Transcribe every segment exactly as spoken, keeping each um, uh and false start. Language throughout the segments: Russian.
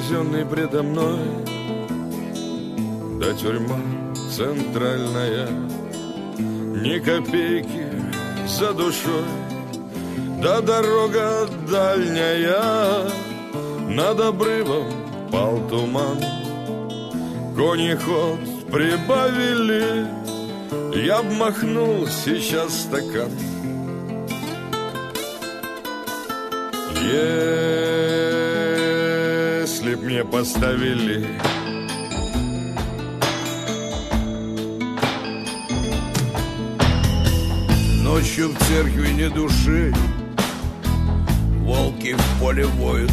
казенный предо мной, да тюрьма центральная, ни копейки за душой, да дорога дальняя, над обрывом пал туман, кони ход прибавили, я б махнул сейчас стакан. Если б мне поставили ночью в церкви ни души, волки в поле воют,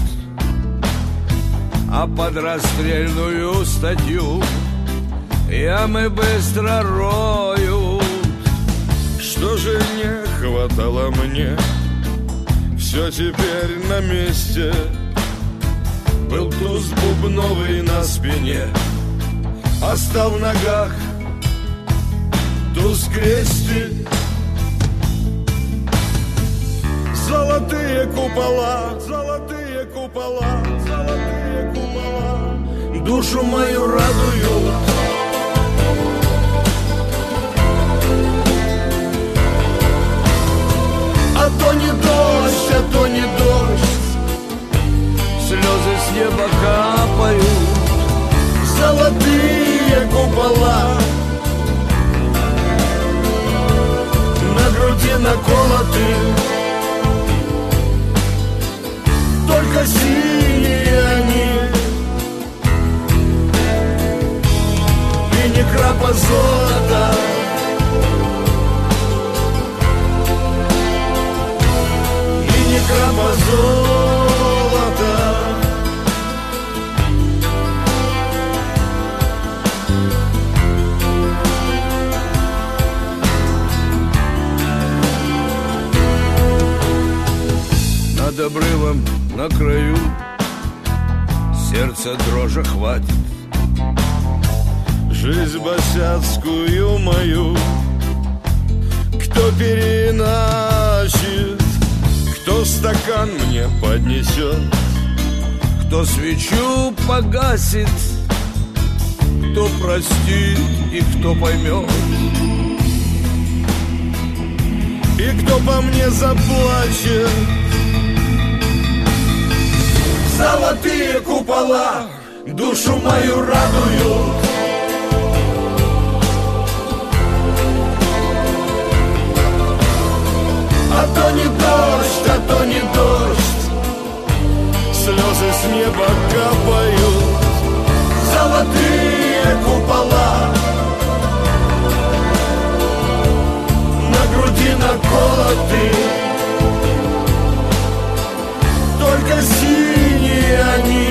а под расстрельную статью ямы быстро роют. Что же не хватало мне, все теперь на месте. Был туз бубновый на спине, а стал в ногах туз крестик. Золотые купола, золотые купола, золотые купола душу мою радуют. А то не дождь, а то не дождь, слезы с неба капают. Золотые купола на груди наколоты, только синие они, и ни крапа золота. Крапа золота. Над обрывом на краю сердце дрожи хватит. Жизнь босяцкую мою кто переначит, кто стакан мне поднесет, кто свечу погасит, кто простит и кто поймет, и кто по мне заплачет. Золотые купола душу мою радуют. А то не дождь, а то не дождь, слезы с неба капают. Золотые купола на груди наколоты, только синие они,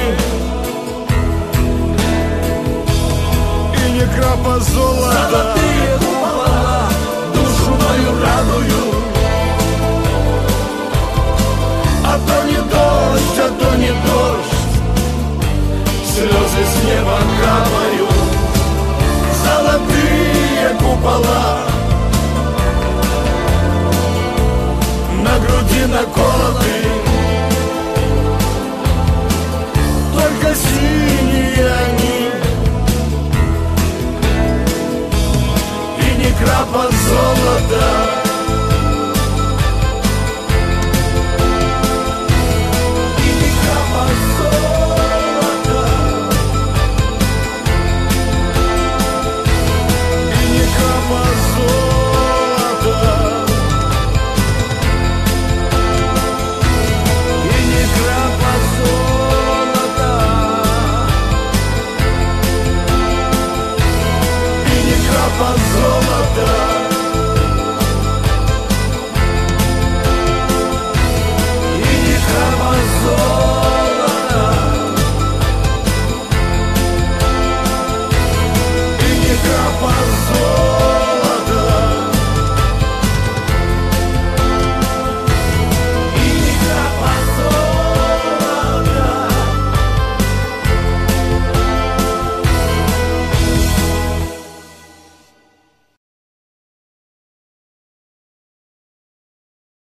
и ни крапа золота. Золотые купола душу мою радуют. А то не дождь, а то не дождь, слезы с неба капают. Золотые купола